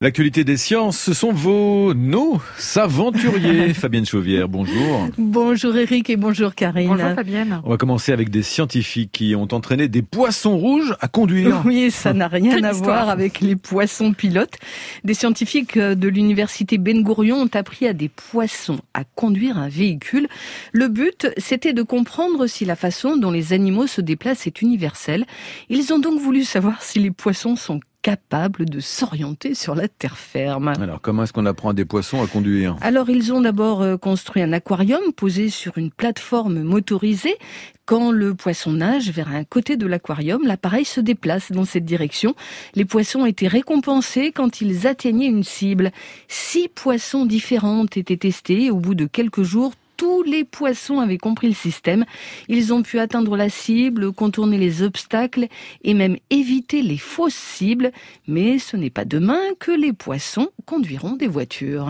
L'actualité des sciences, ce sont nos aventuriers. Fabienne Chauvière, bonjour. Bonjour Eric et bonjour Karine. Bonjour Fabienne. On va commencer avec des scientifiques qui ont entraîné des poissons rouges à conduire. Oui, ça n'a rien à voir avec les poissons pilotes. Des scientifiques de l'université Ben Gurion ont appris à des poissons à conduire un véhicule. Le but, c'était de comprendre si la façon dont les animaux se déplacent est universelle. Ils ont donc voulu savoir si les poissons sont capables de s'orienter sur la terre ferme. Alors, comment est-ce qu'on apprend à des poissons à conduire ? Alors, ils ont d'abord construit un aquarium posé sur une plateforme motorisée. Quand le poisson nage vers un côté de l'aquarium, l'appareil se déplace dans cette direction. Les poissons étaient récompensés quand ils atteignaient une cible. 6 poissons différents étaient testés et au bout de quelques jours, tous les poissons avaient compris le système. Ils ont pu atteindre la cible, contourner les obstacles et même éviter les fausses cibles. Mais ce n'est pas demain que les poissons conduiront des voitures.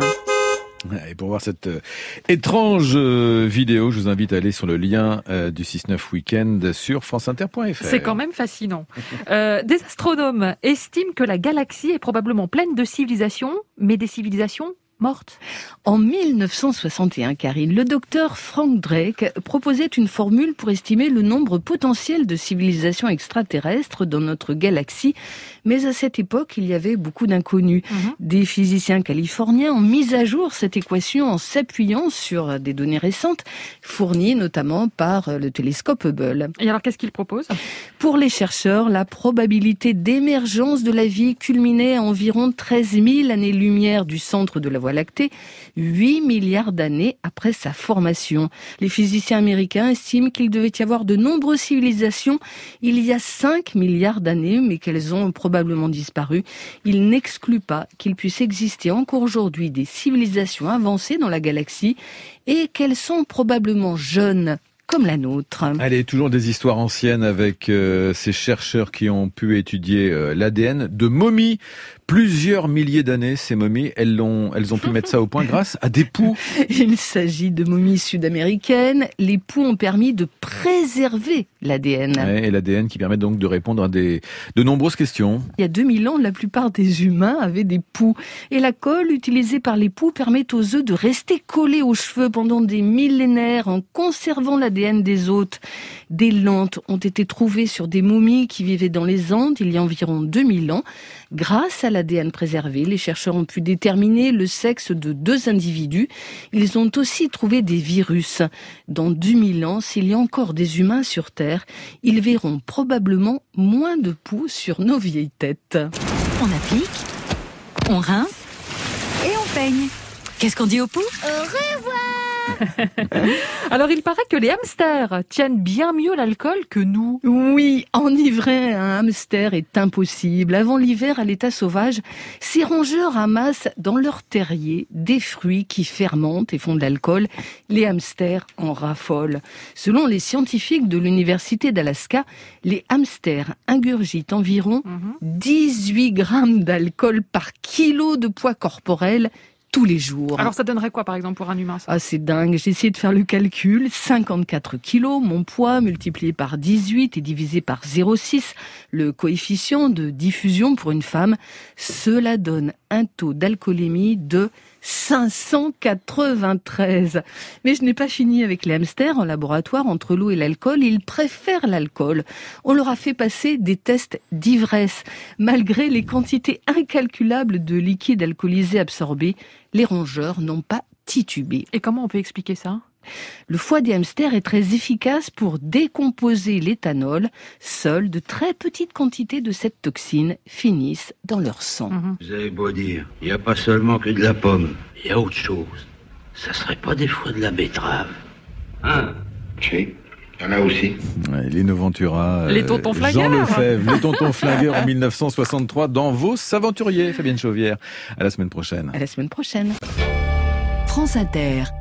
Et pour voir cette étrange vidéo, je vous invite à aller sur le lien du 6-9 Week-end sur franceinter.fr. C'est quand même fascinant. Des astronomes estiment que la galaxie est probablement pleine de civilisations, mais des civilisations morte. En 1961, Karine, le docteur Frank Drake proposait une formule pour estimer le nombre potentiel de civilisations extraterrestres dans notre galaxie. Mais à cette époque, il y avait beaucoup d'inconnus. Des physiciens californiens ont mis à jour cette équation en s'appuyant sur des données récentes, fournies notamment par le télescope Hubble. Et alors, qu'est-ce qu'ils proposent ? Pour les chercheurs, la probabilité d'émergence de la vie culminait à environ 13 000 années-lumière du centre de la Voie lactée, 8 milliards d'années après sa formation. Les physiciens américains estiment qu'il devait y avoir de nombreuses civilisations il y a 5 milliards d'années, mais qu'elles ont probablement disparu. Ils n'excluent pas qu'il puisse exister encore aujourd'hui des civilisations avancées dans la galaxie et qu'elles sont probablement jeunes, comme la nôtre. Allez, toujours des histoires anciennes avec ces chercheurs qui ont pu étudier l'ADN de momies. Plusieurs milliers d'années, ces momies, elles ont pu mettre ça au point grâce à des poux. Il s'agit de momies sud-américaines. Les poux ont permis de préserver l'ADN. Ouais, et l'ADN qui permet donc de répondre à de nombreuses questions. Il y a 2000 ans, la plupart des humains avaient des poux. Et la colle utilisée par les poux permet aux œufs de rester collés aux cheveux pendant des millénaires en conservant l'ADN des hôtes. Des lentes ont été trouvées sur des momies qui vivaient dans les Andes il y a environ 2000 ans. Grâce à l'ADN préservé, les chercheurs ont pu déterminer le sexe de 2 individus. Ils ont aussi trouvé des virus. Dans 2000 ans, s'il y a encore des humains sur Terre, ils verront probablement moins de poux sur nos vieilles têtes. On applique, on rince et on peigne. Qu'est-ce qu'on dit au poux ? Au revoir. Alors, il paraît que les hamsters tiennent bien mieux l'alcool que nous. Oui, enivrer un hamster est impossible. Avant l'hiver, à l'état sauvage, ces rongeurs amassent dans leur terrier des fruits qui fermentent et font de l'alcool. Les hamsters en raffolent. Selon les scientifiques de l'université d'Alaska, les hamsters ingurgitent environ 18 grammes d'alcool par kilo de poids corporel tous les jours. Alors ça donnerait quoi par exemple pour un humain ça ? Ah, c'est dingue, j'ai essayé de faire le calcul, 54 kilos, mon poids multiplié par 18 et divisé par 0,6, le coefficient de diffusion pour une femme, cela donne un taux d'alcoolémie de 593. Mais je n'ai pas fini avec les hamsters. En laboratoire, entre l'eau et l'alcool, ils préfèrent l'alcool. On leur a fait passer des tests d'ivresse. Malgré les quantités incalculables de liquide alcoolisé absorbés, les rongeurs n'ont pas titubé. Et comment on peut expliquer ça ? Le foie des hamsters est très efficace pour décomposer l'éthanol. Seules de très petites quantités de cette toxine finissent dans leur sang. Vous avez beau dire, il n'y a pas seulement que de la pomme, il y a autre chose. Ça serait pas des fois de la betterave ? Hein ? Si, il y en a aussi. Ouais, Lino Ventura, les tontons flingueurs. Jean Lefebvre, les tontons flingueurs en 1963 dans Vos aventuriers. Fabienne Chauvière, à la semaine prochaine. À la semaine prochaine. France Inter.